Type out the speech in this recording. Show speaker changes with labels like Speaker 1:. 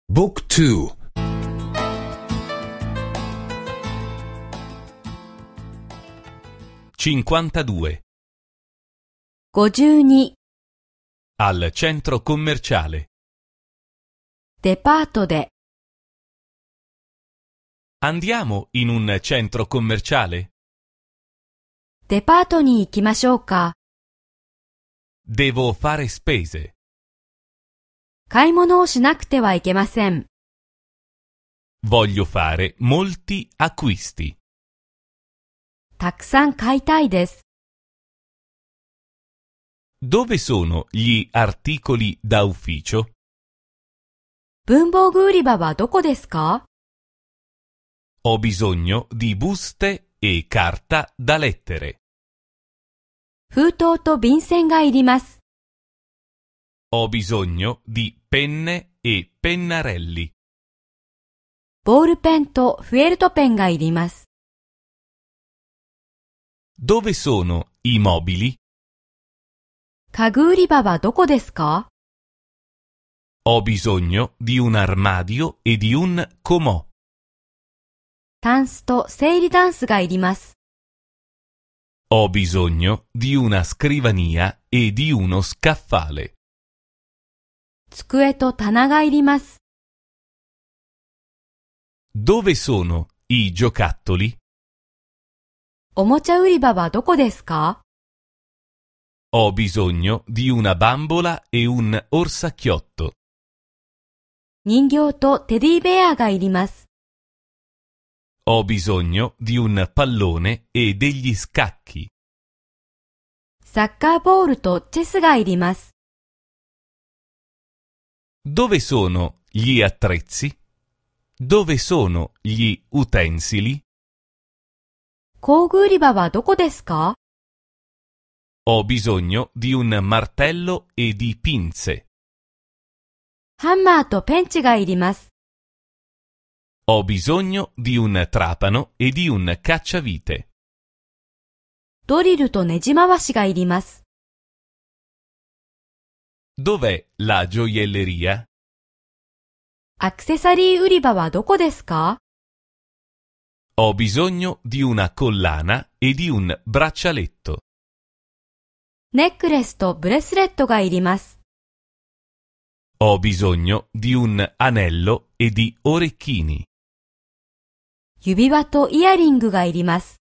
Speaker 1: Book 2.
Speaker 2: 52.
Speaker 3: 52.
Speaker 2: Al centro commerciale.
Speaker 3: デパートで
Speaker 2: Andiamo in un centro commerciale?
Speaker 3: デパートに行きましょうか。
Speaker 2: Devo fare spese.
Speaker 3: 買い物をしなくてはいけません。
Speaker 2: Voglio fare molti acquisti.
Speaker 3: たくさん買いたいです。
Speaker 2: Dove sono gli articoli da ufficio?
Speaker 3: 文房具売り場はどこですか？
Speaker 2: Ho bisogno di buste e carta da lettere.
Speaker 3: 封筒と便箋がいります。
Speaker 2: Ho bisogno di penne e pennarelli.
Speaker 3: ボールペンとフェルトペンがいります。
Speaker 2: Dove sono i mobili?
Speaker 3: 家具売り場はどこですか？
Speaker 2: Ho bisogno di un armadio e di un comò.
Speaker 3: タンスと整理ダンスがいります。
Speaker 2: Ho bisogno di una scrivania e di uno scaffale.
Speaker 3: 机と棚がいります。
Speaker 2: Dove sono i giocattoli?
Speaker 3: おもちゃ売り場はどこですか？
Speaker 2: Ho bisogno di una bambola e un orsacchiotto.
Speaker 3: 人形とテディベアがいります。
Speaker 2: Ho bisogno di un pallone e degli scacchi.
Speaker 3: サッカーボールとチェスがいります。
Speaker 2: Dove sono gli attrezzi? Dove sono gli utensili?
Speaker 3: 工具売り場はどこですか？
Speaker 2: Ho bisogno di un martello e di pinze.
Speaker 3: ハンマーとペンチがいります。
Speaker 2: Ho bisogno di un trapano e di un cacciavite.
Speaker 3: ドリルとネジ回しがいります。
Speaker 2: Dov'è la gioielleria?
Speaker 3: アクセサリー売り場はどこですか？
Speaker 2: Ho bisogno di una collana e di un braccialetto.
Speaker 3: ネックレスとブレスレットがいります。
Speaker 2: Ho bisogno di un anello e di orecchini.
Speaker 3: 指輪とイヤリングがいります。